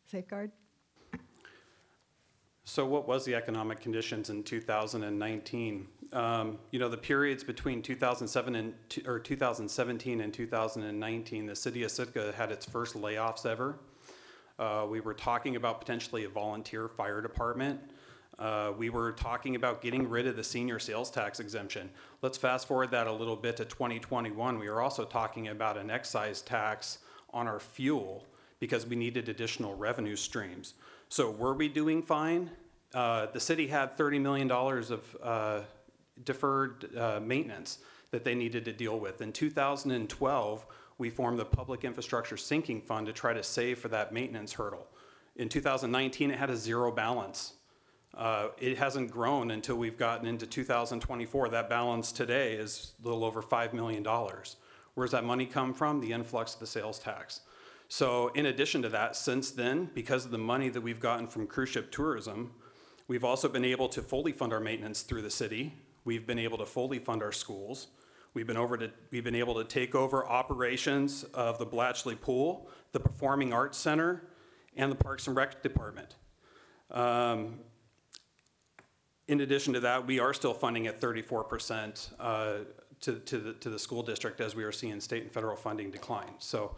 Safeguard? So what was the economic conditions in 2019? The periods between 2017 and 2019, the city of Sitka had its first layoffs ever. We were talking about potentially a volunteer fire department. We were talking about getting rid of the senior sales tax exemption. Let's fast forward that a little bit to 2021. We were also talking about an excise tax on our fuel because we needed additional revenue streams. So were we doing fine? The city had $30 million of deferred maintenance that they needed to deal with. In 2012, we formed the Public Infrastructure Sinking Fund to try to save for that maintenance hurdle. In 2019, it had a zero balance. It hasn't grown until we've gotten into 2024. That balance today is a little over $5 million. Where's that money come from? The influx of the sales tax. So in addition to that, since then, because of the money that we've gotten from cruise ship tourism, we've also been able to fully fund our maintenance through the city. We've been able to fully fund our schools. We've been able to take over operations of the Blatchley Pool, the Performing Arts Center, and the Parks and Rec Department. In addition to that, we are still funding at 34% to the school district as we are seeing state and federal funding decline. So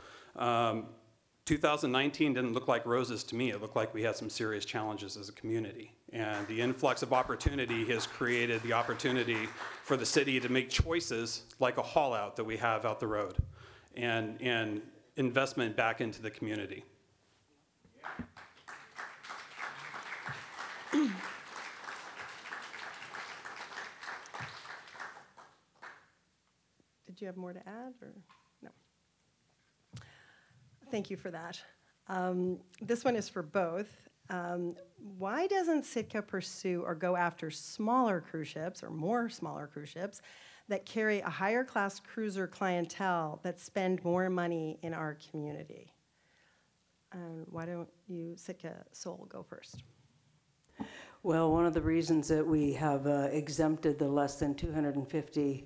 2019 didn't look like roses to me. It looked like we had some serious challenges as a community. And the influx of opportunity has created the opportunity for the city to make choices like a haul out that we have out the road and investment back into the community. Did you have more to add, or no? Thank you for that. This one is for both. Why doesn't Sitka pursue or go after smaller cruise ships or more smaller cruise ships that carry a higher class cruiser clientele that spend more money in our community? Why don't you, Sitka Sol, go first? Well, one of the reasons that we have exempted the less than 250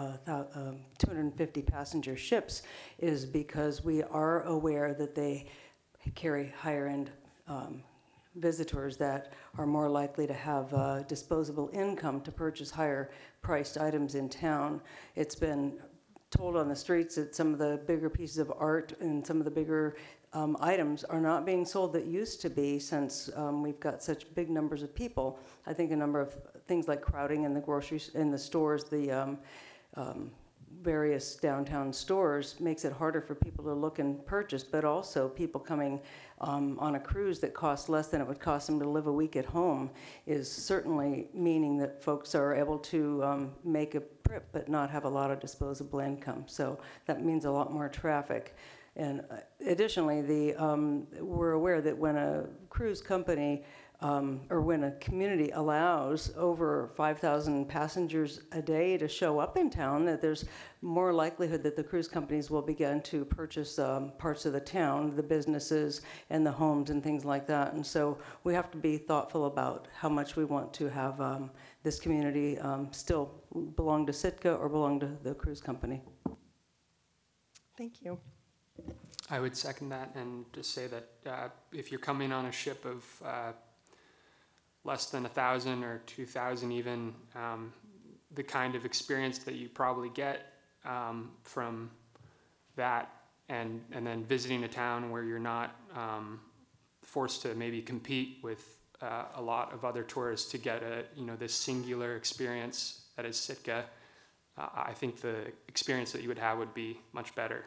passenger ships is because we are aware that they carry higher end visitors that are more likely to have disposable income to purchase higher priced items in town. It's been told on the streets that some of the bigger pieces of art and some of the bigger items are not being sold that used to be, since we've got such big numbers of people. I think a number of things like crowding in the groceries, in the stores, the various downtown stores makes it harder for people to look and purchase, but also people coming on a cruise that costs less than it would cost them to live a week at home is certainly meaning that folks are able to make a trip but not have a lot of disposable income. So that means a lot more traffic. And additionally, we're aware that when a cruise company or when a community allows over 5,000 passengers a day to show up in town, that there's more likelihood that the cruise companies will begin to purchase parts of the town, the businesses and the homes and things like that. And so we have to be thoughtful about how much we want to have this community still belong to Sitka or belong to the cruise company. Thank you. I would second that and just say that if you're coming on a ship of less than 1,000 or 2,000 even, the kind of experience that you probably get from that and then visiting a town where you're not forced to maybe compete with a lot of other tourists to get this singular experience that is Sitka, I think the experience that you would have would be much better.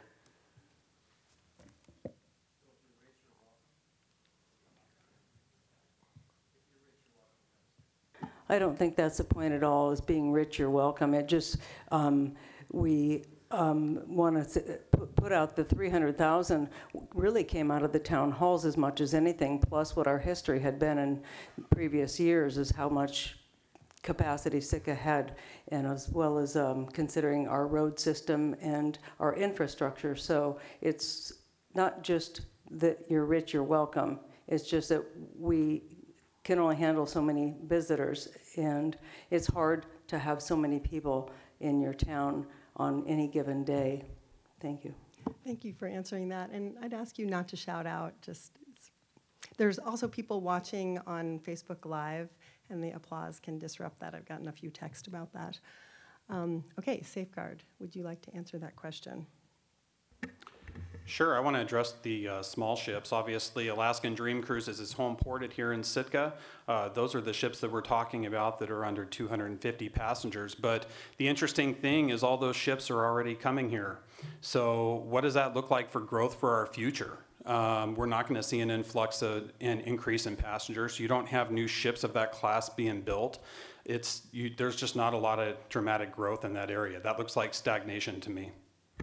I don't think that's the point at all, is being rich, you're welcome. It just, we want to put out the 300,000 really came out of the town halls as much as anything, plus what our history had been in previous years is how much capacity Sitka had, and as well as considering our road system and our infrastructure. So it's not just that you're rich, you're welcome. It's just that we can only handle so many visitors, and it's hard to have so many people in your town on any given day. Thank you. Thank you for answering that, and I'd ask you not to shout out, just There's also people watching on Facebook Live, and the applause can disrupt that. I've gotten a few texts about that. Okay, Safeguard, would you like to answer that question? Sure, I want to address the small ships. Obviously, Alaskan Dream Cruises is home ported here in Sitka. Those are the ships that we're talking about that are under 250 passengers. But the interesting thing is all those ships are already coming here. So what does that look like for growth for our future? We're not going to see an influx of an increase in passengers. You don't have new ships of that class being built. There's just not a lot of dramatic growth in that area. That looks like stagnation to me.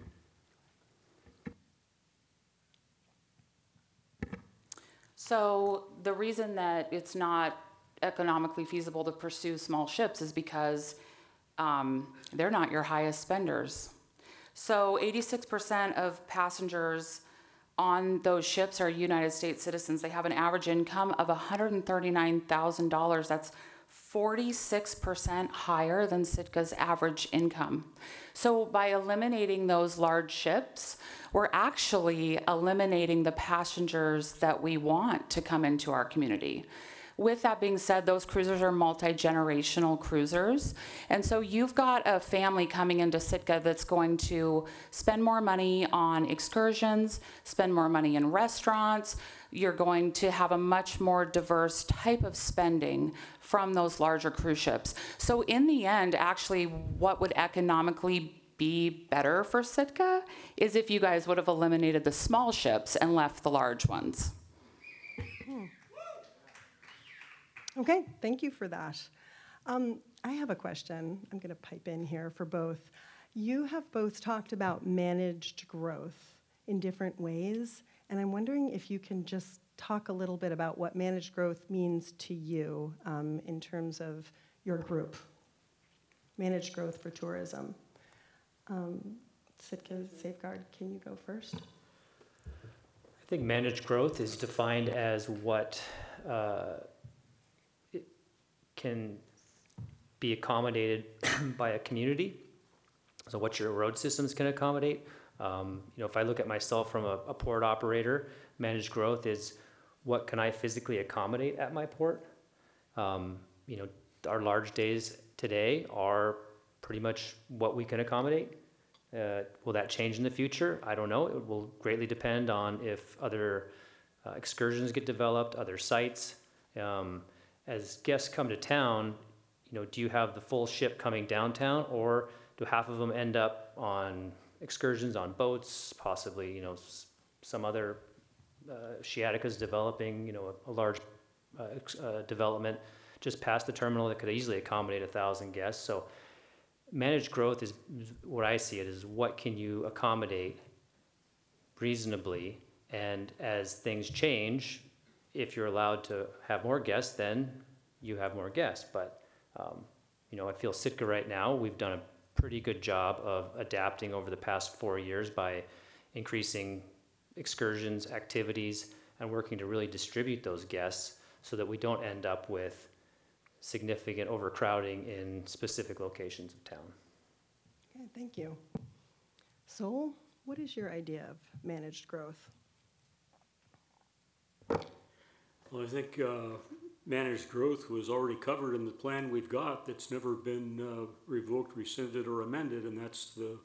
So the reason that it's not economically feasible to pursue small ships is because they're not your highest spenders. So 86% of passengers on those ships are United States citizens. They have an average income of $139,000. That's 46% higher than Sitka's average income. So by eliminating those large ships, we're actually eliminating the passengers that we want to come into our community. With that being said, those cruisers are multi-generational cruisers. And so you've got a family coming into Sitka that's going to spend more money on excursions, spend more money in restaurants. You're going to have a much more diverse type of spending from those larger cruise ships. So in the end, actually, what would economically be better for Sitka is if you guys would have eliminated the small ships and left the large ones. Okay, thank you for that. I have a question. I'm going to pipe in here for both. You have both talked about managed growth in different ways, and I'm wondering if you can just talk a little bit about what managed growth means to you in terms of your group. Managed growth for tourism. Sitka Safeguard, can you go first? I think managed growth is defined as what it can be accommodated by a community. So what your road systems can accommodate. If I look at myself from a port operator, managed growth is what can I physically accommodate at my port. Our large days today are pretty much what we can accommodate. Will that change in the future? I don't know. It will greatly depend on if other excursions get developed, other sites. As guests come to town, do you have the full ship coming downtown, or do half of them end up on excursions on boats, possibly, some other Sciataca's developing, a large development just past the terminal that could easily accommodate 1,000 guests. So managed growth is what I see it as what can you accommodate reasonably, and as things change, if you're allowed to have more guests, then you have more guests. But I feel Sitka right now, we've done a pretty good job of adapting over the past 4 years by increasing excursions, activities, and working to really distribute those guests so that we don't end up with significant overcrowding in specific locations of town. Okay, thank you. Sol, what is your idea of managed growth? Well, I think managed growth was already covered in the plan we've got that's never been revoked, rescinded, or amended, and that's the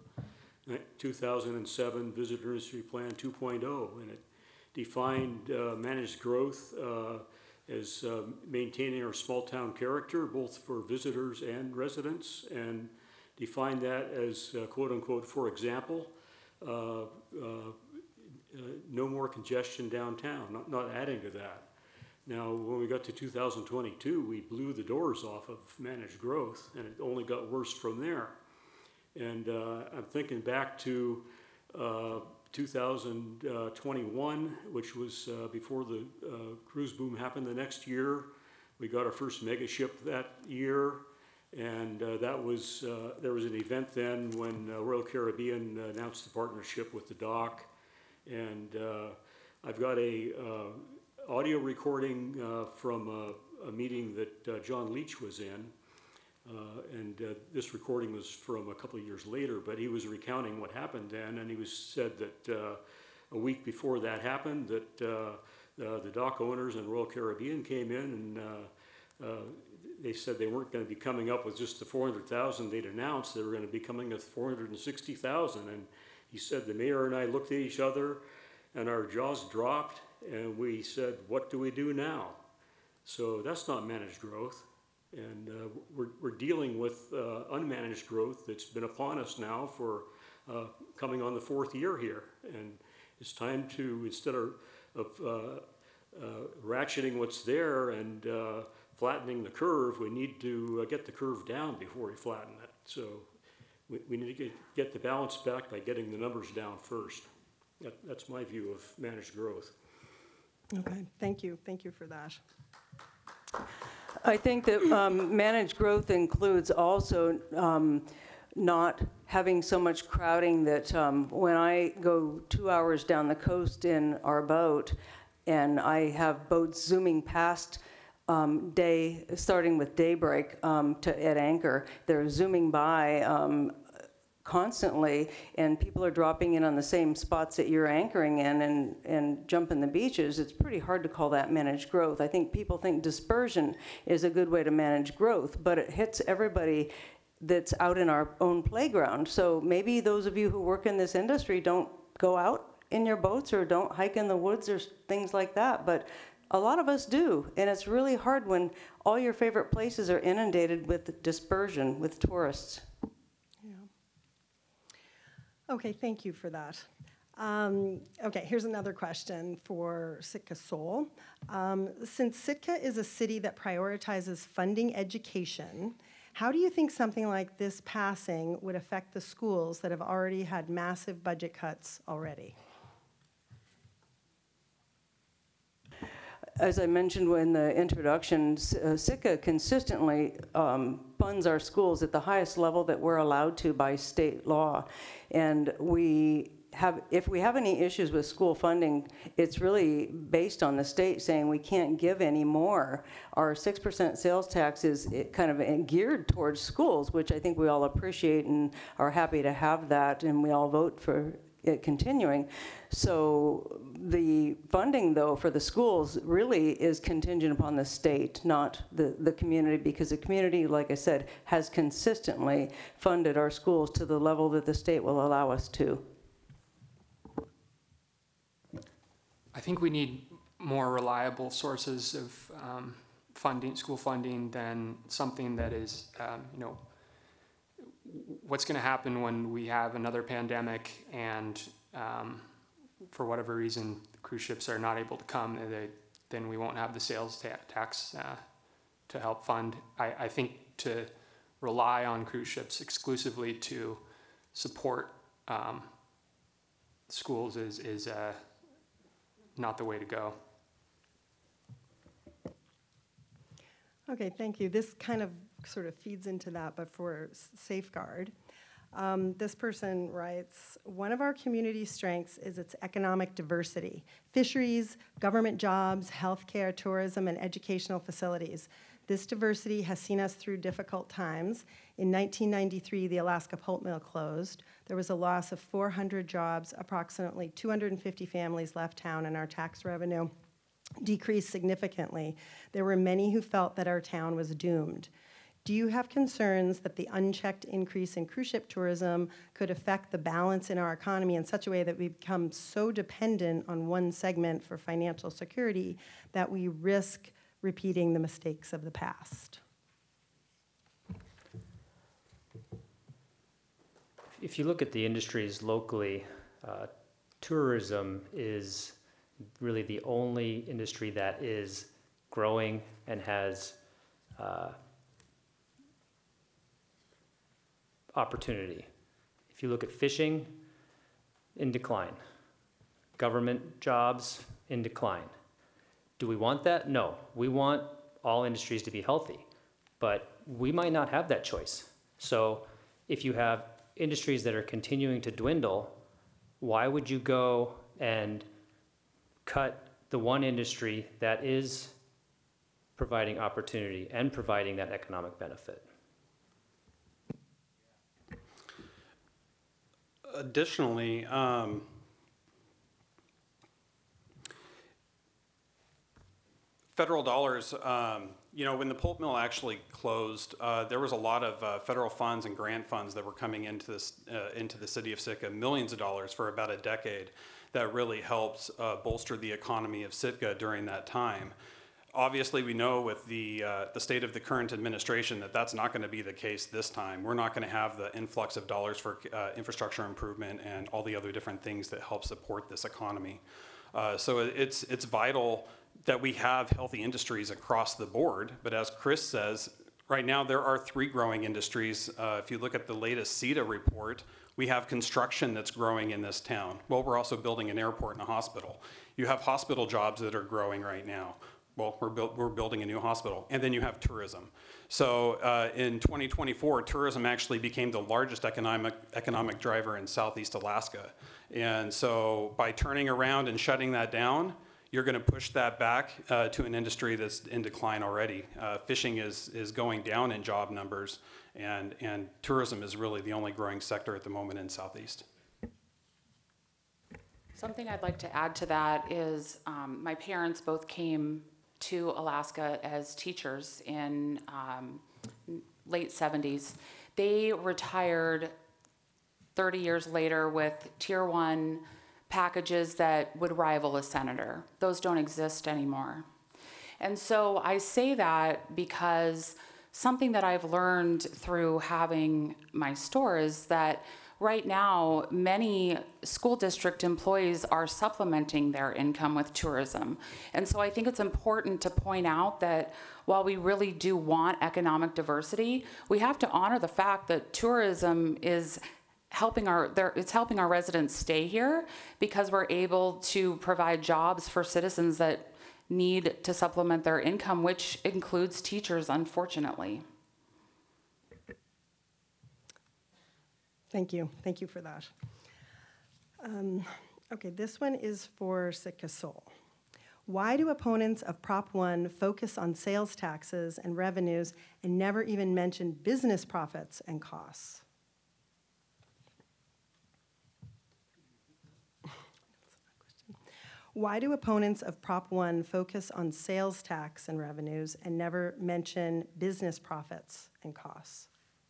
2007 Visitor Industry Plan 2.0, and it defined managed growth as maintaining our small town character, both for visitors and residents, and defined that as quote unquote, for example, no more congestion downtown, not adding to that. Now, when we got to 2022, we blew the doors off of managed growth, and it only got worse from there. And I'm thinking back to 2021, which was before the cruise boom happened the next year. We got our first mega ship that year, and that was there was an event then when Royal Caribbean announced the partnership with the dock, and I've got a audio recording from a meeting that John Leach was in. This recording was from a couple of years later, but he was recounting what happened then, and he said that a week before that happened, that the dock owners and Royal Caribbean came in and they said they weren't going to be coming up with just the 400,000 they'd announced. They were going to be coming with 460,000. And he said the mayor and I looked at each other and our jaws dropped and we said, what do we do now? So that's not managed growth. And we're dealing with unmanaged growth that's been upon us now for coming on the 4th year here. And it's time to, instead of ratcheting what's there and flattening the curve, we need to get the curve down before we flatten it. So we need to get the balance back by getting the numbers down first. That's my view of managed growth. Okay, thank you. Thank you for that. I think that managed growth includes also not having so much crowding that when I go 2 hours down the coast in our boat and I have boats zooming past starting with daybreak at anchor, they're zooming by constantly, and people are dropping in on the same spots that you're anchoring in and jumping the beaches. It's pretty hard to call that managed growth. I think people think dispersion is a good way to manage growth, but it hits everybody that's out in our own playground. So maybe those of you who work in this industry don't go out in your boats or don't hike in the woods or things like that, but a lot of us do, and it's really hard when all your favorite places are inundated with dispersion, with tourists. Okay, thank you for that. Okay, here's another question for Sitka Soul. Since Sitka is a city that prioritizes funding education, how do you think something like this passing would affect the schools that have already had massive budget cuts already? As I mentioned in the introduction, Sitka consistently funds our schools at the highest level that we're allowed to by state law. And if we have any issues with school funding, it's really based on the state saying we can't give any more. Our 6% sales tax is kind of geared towards schools, which I think we all appreciate and are happy to have that, and we all vote for it continuing. So the funding, though, for the schools really is contingent upon the state, not the community, because the community, like I said, has consistently funded our schools to the level that the state will allow us to. I think we need more reliable sources of funding, school funding, than something that is, what's going to happen when we have another pandemic and for whatever reason the cruise ships are not able to come, then we won't have the sales tax to help fund. I think to rely on cruise ships exclusively to support schools is not the way to go. Okay, thank you. This kind of sort of feeds into that, but for Safeguard. This person writes, one of our community strengths is its economic diversity. Fisheries, government jobs, healthcare, tourism, and educational facilities. This diversity has seen us through difficult times. In 1993, the Alaska pulp mill closed. There was a loss of 400 jobs, approximately 250 families left town, and our tax revenue decreased significantly. There were many who felt that our town was doomed. Do you have concerns that the unchecked increase in cruise ship tourism could affect the balance in our economy in such a way that we become so dependent on one segment for financial security that we risk repeating the mistakes of the past? If you look at the industries locally, tourism is really the only industry that is growing and has opportunity. If you look at fishing, in decline. Government jobs, in decline. Do we want that? No. We want all industries to be healthy, but we might not have that choice. So if you have industries that are continuing to dwindle, why would you go and cut the one industry that is providing opportunity and providing that economic benefit? Additionally, Federal dollars, when the pulp mill actually closed, there was a lot of federal funds and grant funds that were coming into the city of Sitka, millions of dollars for about a decade, that really helped bolster the economy of Sitka during that time. Obviously, we know with the state of the current administration that that's not going to be the case this time. We're not going to have the influx of dollars for infrastructure improvement and all the other different things that help support this economy. So it's vital that we have healthy industries across the board. But as Chris says, right now there are 3 growing industries. If you look at the latest CETA report, we have construction that's growing in this town. Well, we're also building an airport and a hospital. You have hospital jobs that are growing right now. Well, we're building a new hospital. And then you have tourism. So in 2024, tourism actually became the largest economic driver in Southeast Alaska. And so by turning around and shutting that down, you're going to push that back to an industry that's in decline already. Fishing is going down in job numbers, and tourism is really the only growing sector at the moment in Southeast. Something I'd like to add to that is my parents both came to Alaska as teachers in late 70s. They retired 30 years later with Tier 1 packages that would rival a senator. Those don't exist anymore. And so I say that because something that I've learned through having my store is that right now, many school district employees are supplementing their income with tourism. And so I think it's important to point out that while we really do want economic diversity, we have to honor the fact that tourism is helping our residents stay here, because we're able to provide jobs for citizens that need to supplement their income, which includes teachers, unfortunately. Thank you. Thank you for that. Okay, this one is for Sitka Sol. Why do opponents of Prop 1 focus on sales taxes and revenues and never even mention business profits and costs? Why do opponents of Prop 1 focus on sales tax and revenues and never mention business profits and costs?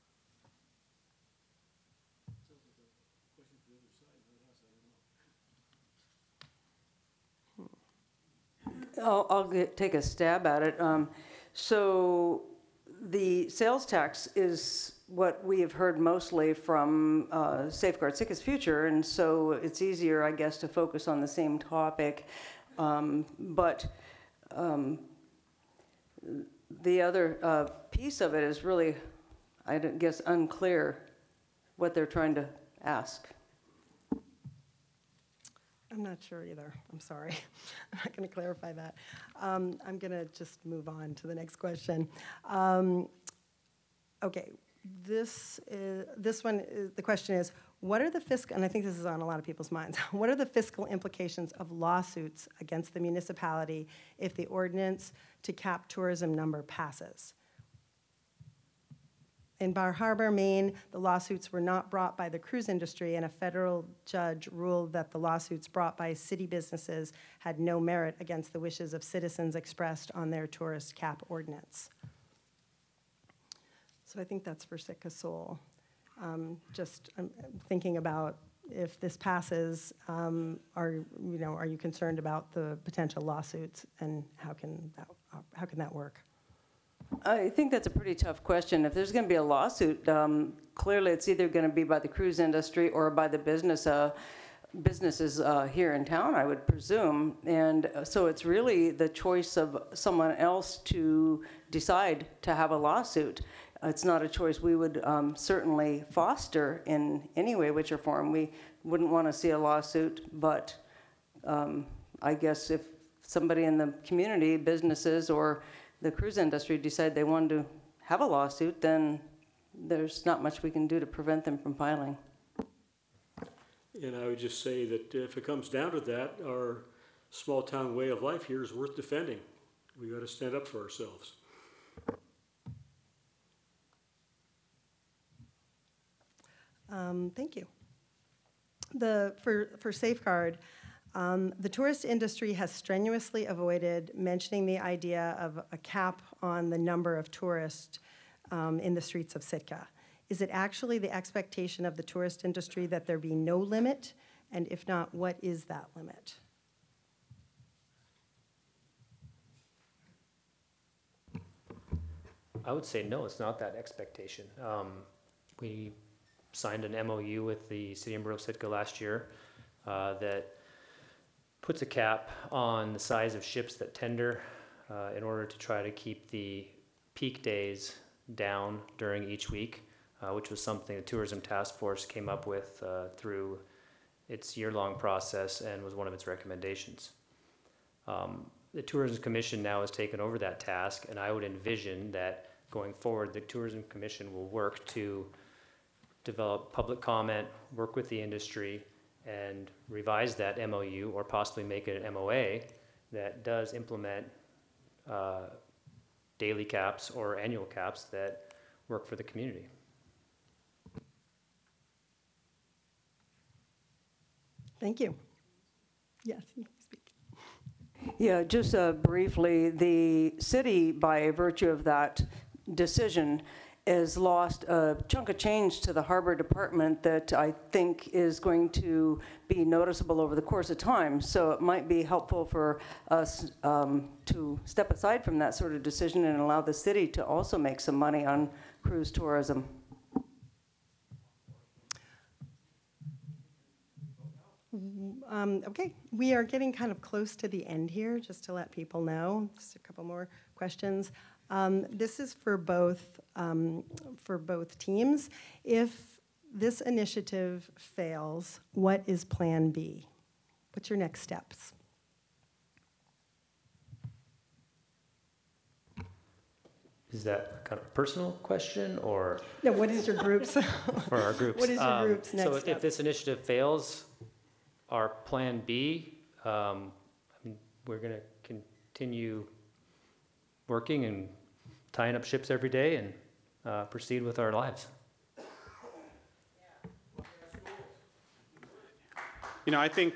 Take a stab at it. So the sales tax is what we have heard mostly from Safeguard Sitka's Future, and so it's easier, I guess, to focus on the same topic. But the other piece of it is really, I guess, unclear what they're trying to ask. I'm not sure either. I'm sorry. I'm not going to clarify that. I'm going to just move on to the next question. Okay, this one, the question is, what are the fiscal, and I think this is on a lot of people's minds, what are the fiscal implications of lawsuits against the municipality if the ordinance to cap tourism number passes? In Bar Harbor, Maine, the lawsuits were not brought by the cruise industry, and a federal judge ruled that the lawsuits brought by city businesses had no merit against the wishes of citizens expressed on their tourist cap ordinance. So I think that's for Sitka Sol. Just thinking about if this passes, are you concerned about the potential lawsuits, and how can that work? I think that's a pretty tough question. If there's going to be a lawsuit, clearly it's either going to be by the cruise industry or by the businesses here in town, I would presume. And so it's really the choice of someone else to decide to have a lawsuit. It's not a choice we would certainly foster in any way, which or form. We wouldn't want to see a lawsuit, but I guess if somebody in the community, businesses, or the cruise industry decide they wanted to have a lawsuit, then there's not much we can do to prevent them from filing. And I would just say that if it comes down to that, our small town way of life here is worth defending. We got to stand up for ourselves. Thank you. For Safeguard, The tourist industry has strenuously avoided mentioning the idea of a cap on the number of tourists in the streets of Sitka. Is it actually the expectation of the tourist industry that there be no limit? And if not, what is that limit? I would say no, it's not that expectation. We signed an MOU with the City and Borough of Sitka last year that puts a cap on the size of ships that tender in order to try to keep the peak days down during each week, which was something the Tourism Task Force came up with through its year-long process and was one of its recommendations. The Tourism Commission now has taken over that task, and I would envision that going forward, the Tourism Commission will work to develop public comment, work with the industry, and revise that MOU or possibly make it an MOA that does implement daily caps or annual caps that work for the community. Thank you. Yes, you can speak. Yeah, just briefly, the city, by virtue of that decision, has lost a chunk of change to the harbor department that I think is going to be noticeable over the course of time. So it might be helpful for us to step aside from that sort of decision and allow the city to also make some money on cruise tourism. Okay, we are getting kind of close to the end here, just to let people know. Just a couple more questions. This is for both teams. If this initiative fails, what is Plan B? What's your next steps? Is that kind of a personal question or No, what is your group's? for our groups? What is your group's next So step? if this initiative fails, our Plan B, I mean, we're going to continue working and tying up ships every day and proceed with our lives. You know, I think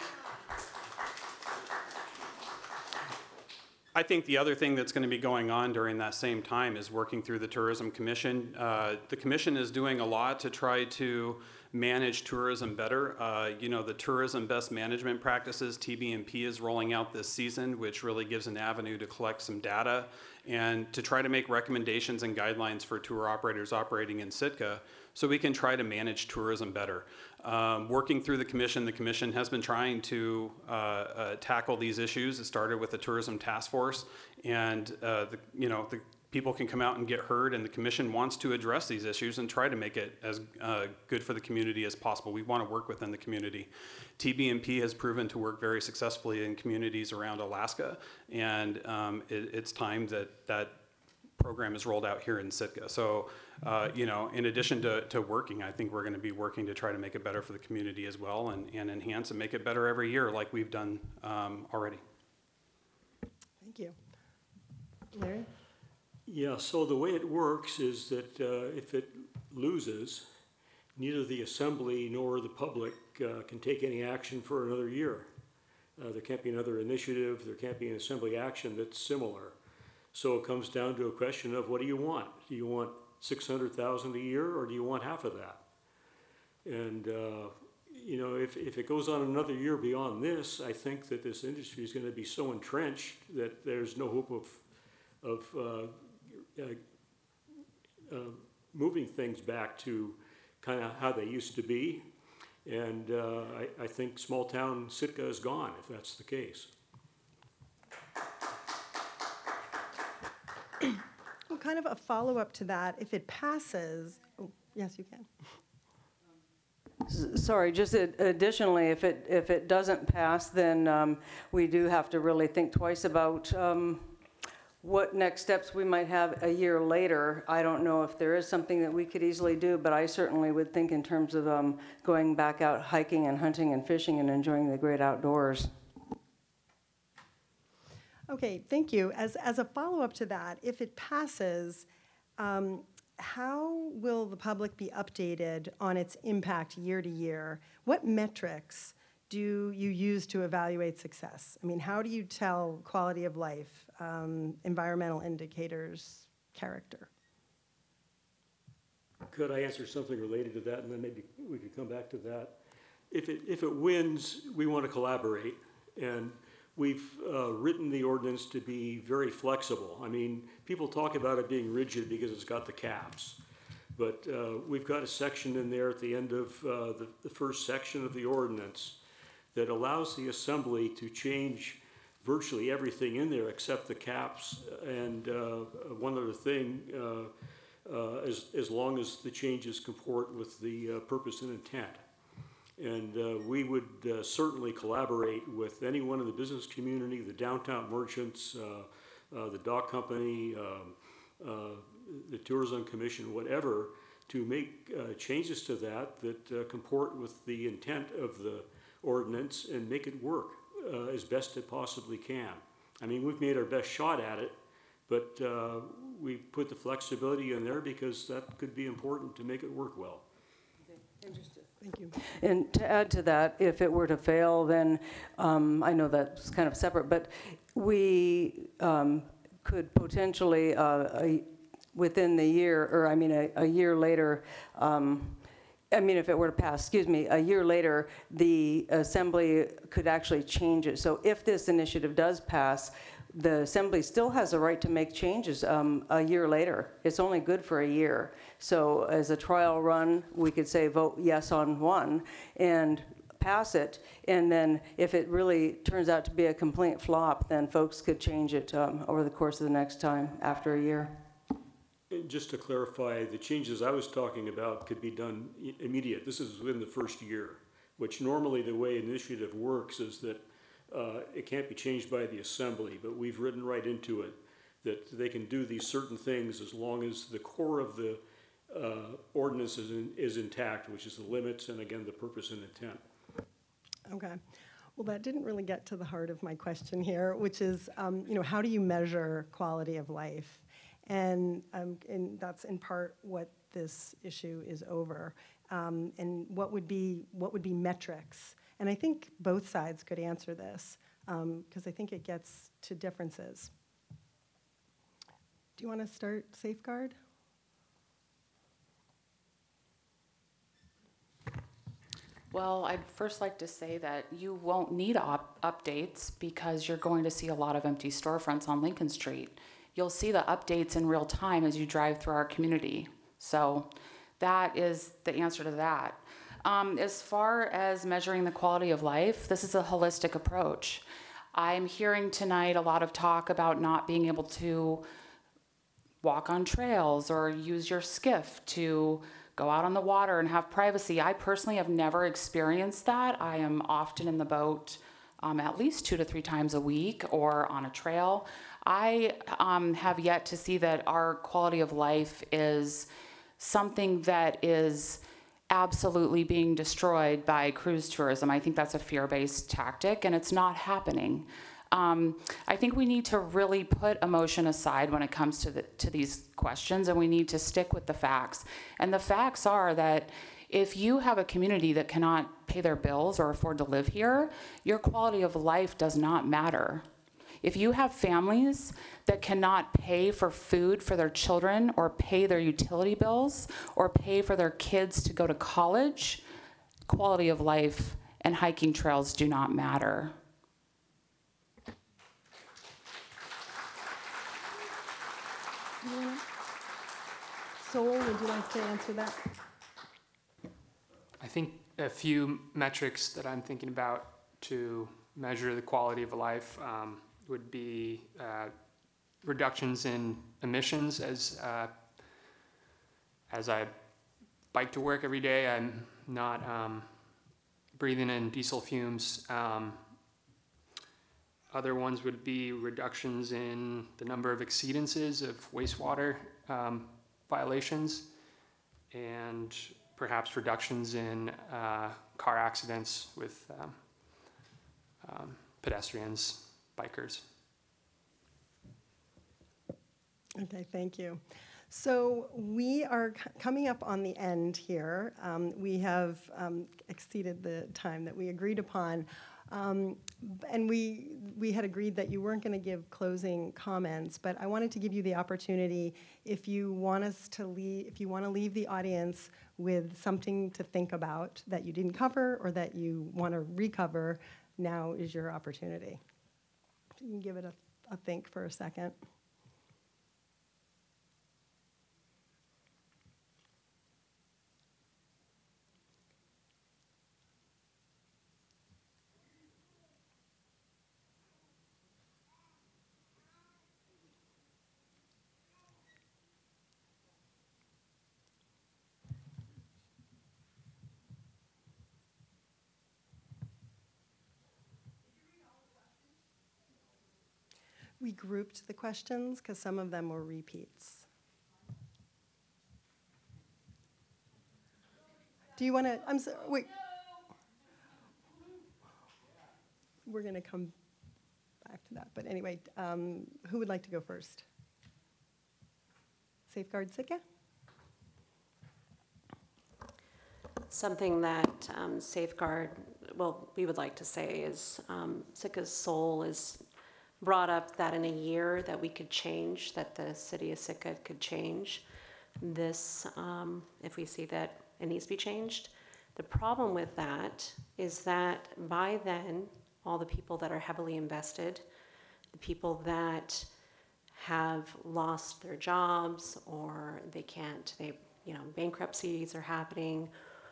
the other thing that's going to be going on during that same time is working through the Tourism Commission. The Commission is doing a lot to try to manage tourism better. You know, the Tourism Best Management Practices, TBMP, is rolling out this season, which really gives an avenue to collect some data and to try to make recommendations and guidelines for tour operators operating in Sitka so we can try to manage tourism better. Working through the Commission has been trying to tackle these issues. It started with the Tourism Task Force, and the people can come out and get heard, and the Commission wants to address these issues and try to make it as good for the community as possible. We want to work within the community. TBMP has proven to work very successfully in communities around Alaska, and it's time that program is rolled out here in Sitka. So, you know, in addition to working, I think we're going to be working to try to make it better for the community as well and enhance and make it better every year like we've done already. Thank you. Larry? Yeah, so the way it works is that if it loses, neither the assembly nor the public can take any action for another year. There can't be another initiative, there can't be an assembly action that's similar. So it comes down to a question of what do you want? Do you want 600,000 a year or do you want half of that? And you know, if it goes on another year beyond this, I think that this industry is going to be so entrenched that there's no hope of moving things back to kind of how they used to be. And I think small town Sitka is gone if that's the case. Well, kind of a follow-up to that, if it passes, oh, yes, you can. Sorry, just additionally, if it doesn't pass, then we do have to really think twice about what next steps we might have a year later. I don't know if there is something that we could easily do, but I certainly would think in terms of going back out hiking and hunting and fishing and enjoying the great outdoors. Okay, thank you. As a follow-up to that, if it passes, how will the public be updated on its impact year to year? What metrics do you use to evaluate success? I mean, how do you tell quality of life, environmental indicators, character? Could I answer something related to that, and then maybe we could come back to that? If it wins, we want to collaborate, and we've written the ordinance to be very flexible. I mean, people talk about it being rigid because it's got the caps, but we've got a section in there at the end of the first section of the ordinance that allows the assembly to change virtually everything in there except the caps, and one other thing, as long as the changes comport with the purpose and intent. And we would certainly collaborate with anyone in the business community, the downtown merchants, the dock company, the tourism commission, whatever, to make changes to that comport with the intent of the ordinance and make it work as best it possibly can. I mean, we've made our best shot at it, but we put the flexibility in there because that could be important to make it work well. Thank you. And to add to that, if it were to fail, then I know that's kind of separate, but we could potentially, within the year, or I mean a year later, if it were to pass, a year later, the assembly could actually change it. So if this initiative does pass, the assembly still has a right to make changes a year later. It's only good for a year. So as a trial run, we could say vote yes on one and pass it. And then if it really turns out to be a complete flop, then folks could change it over the course of the next time after a year. And just to clarify, the changes I was talking about could be done immediate. This is within the first year, which normally the way initiative works is that it can't be changed by the assembly, but we've written right into it that they can do these certain things as long as the core of the ordinance is intact, which is the limits and, again, the purpose and intent. Okay. Well, that didn't really get to the heart of my question here, which is, how do you measure quality of life? And that's in part what this issue is over. And what would be metrics? And I think both sides could answer this because I think it gets to differences. Do you want to start Safeguard? Well, I'd first like to say that you won't need updates because you're going to see a lot of empty storefronts on Lincoln Street. You'll see the updates in real time as you drive through our community. So that is the answer to that. As far as measuring the quality of life, this is a holistic approach. I'm hearing tonight a lot of talk about not being able to walk on trails or use your skiff to go out on the water and have privacy. I personally have never experienced that. I am often in the boat at least 2 to 3 times a week or on a trail. I have yet to see that our quality of life is something that is absolutely being destroyed by cruise tourism. I think that's a fear-based tactic, and it's not happening. I think we need to really put emotion aside when it comes to these questions, and we need to stick with the facts. And the facts are that if you have a community that cannot pay their bills or afford to live here, your quality of life does not matter. If you have families that cannot pay for food for their children or pay their utility bills or pay for their kids to go to college, quality of life and hiking trails do not matter. Sol, would you like to answer that? I think a few metrics that I'm thinking about to measure the quality of life would be reductions in emissions. As I bike to work every day, I'm not breathing in diesel fumes. Other ones would be reductions in the number of exceedances of wastewater violations, and perhaps reductions in car accidents with pedestrians, bikers. Okay, thank you. So we are coming up on the end here. We have exceeded the time that we agreed upon. And we had agreed that you weren't going to give closing comments, but I wanted to give you the opportunity if you want to leave the audience with something to think about that you didn't cover or that you want to recover, now is your opportunity. You can give it a think for a second. We grouped the questions because some of them were repeats. Do you want to, wait. We're going to come back to that. But anyway, who would like to go first? Safeguard Sitka? Something that Safeguard, we would like to say is Sitka's soul is brought up that in a year that we could change, that the city of Sitka could change this, if we see that it needs to be changed. The problem with that is that by then, all the people that are heavily invested, the people that have lost their jobs or bankruptcies are happening,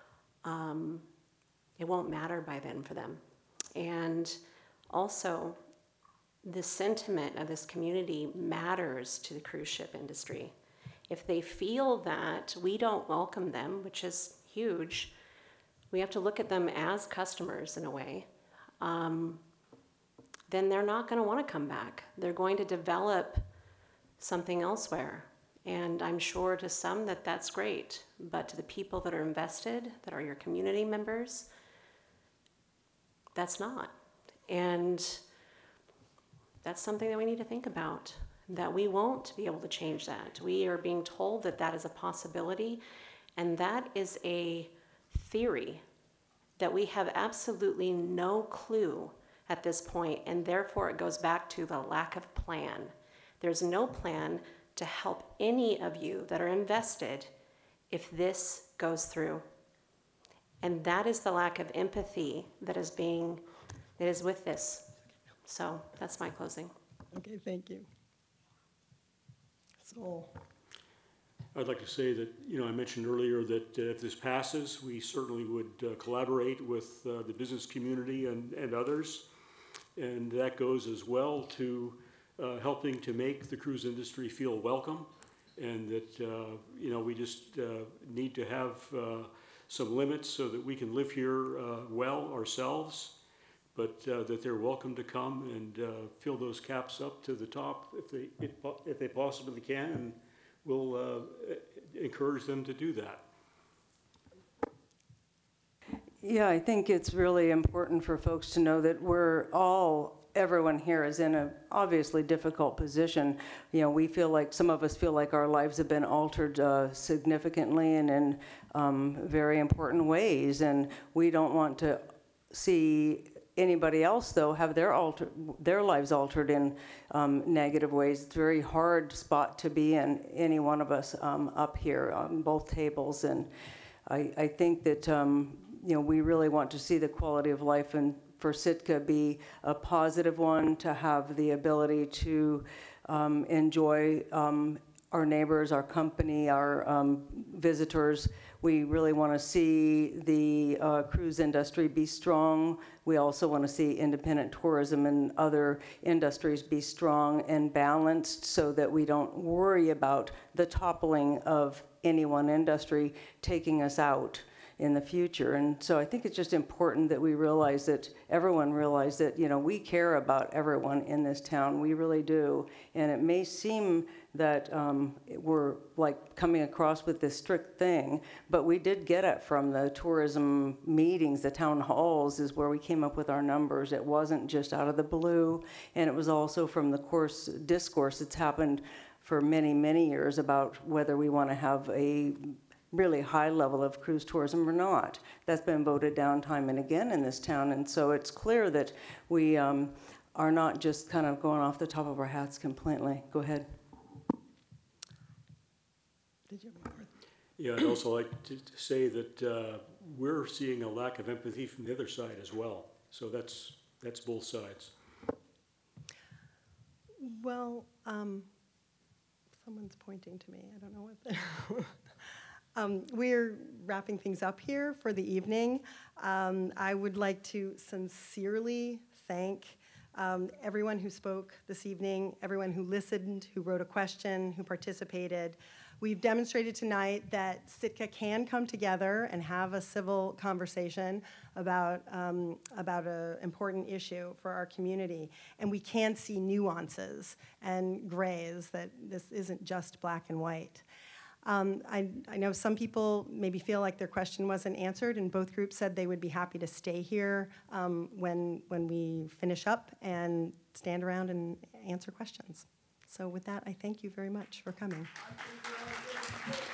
it won't matter by then for them. And also, the sentiment of this community matters to the cruise ship industry. If they feel that we don't welcome them, which is huge, we have to look at them as customers in a way, then they're not going to want to come back. They're going to develop something elsewhere. And I'm sure to some that that's great, but to the people that are invested, that are your community members, that's not. And that's something that we need to think about, that we won't be able to change that. We are being told that that is a possibility, and that is a theory that we have absolutely no clue at this point, and therefore it goes back to the lack of plan. There's no plan to help any of you that are invested if this goes through. And that is the lack of empathy that is with this. So that's my closing. Okay, thank you. So, I'd like to say that, I mentioned earlier that if this passes, we certainly would collaborate with the business community and others. And that goes as well to helping to make the cruise industry feel welcome, and that, we just need to have some limits so that we can live here well ourselves, but that they're welcome to come and fill those caps up to the top if they possibly can, and we'll encourage them to do that. Yeah, I think it's really important for folks to know that everyone here is in a obviously difficult position. We feel like, some of us feel like our lives have been altered significantly and in very important ways, and we don't want to see anybody else, though, have their lives altered in negative ways. It's a very hard spot to be in, any one of us up here on both tables, and I think that we really want to see the quality of life and for Sitka be a positive one, to have the ability to enjoy our neighbors, our company, our visitors. We really want to see the cruise industry be strong. We also want to see independent tourism and other industries be strong and balanced, so that we don't worry about the toppling of any one industry taking us out. in the future. And so I think it's just important that we realize that everyone realize that, we care about everyone in this town. We really do. And it may seem that we're like coming across with this strict thing, but we did get it from the tourism meetings, the town halls is where we came up with our numbers. It wasn't just out of the blue, and it was also from the discourse that's happened for many, many years about whether we want to have a really high level of cruise tourism or not. That's been voted down time and again in this town, and so it's clear that we are not just kind of going off the top of our hats completely. Go ahead. Did you have more? Yeah, I'd also like to say that we're seeing a lack of empathy from the other side as well. So that's both sides. Well, someone's pointing to me. I don't know what they're... We're wrapping things up here for the evening. I would like to sincerely thank everyone who spoke this evening, everyone who listened, who wrote a question, who participated. We've demonstrated tonight that Sitka can come together and have a civil conversation about an important issue for our community. And we can see nuances and grays, that this isn't just black and white. I know some people maybe feel like their question wasn't answered, and both groups said they would be happy to stay here when we finish up and stand around and answer questions. So with that, I thank you very much for coming.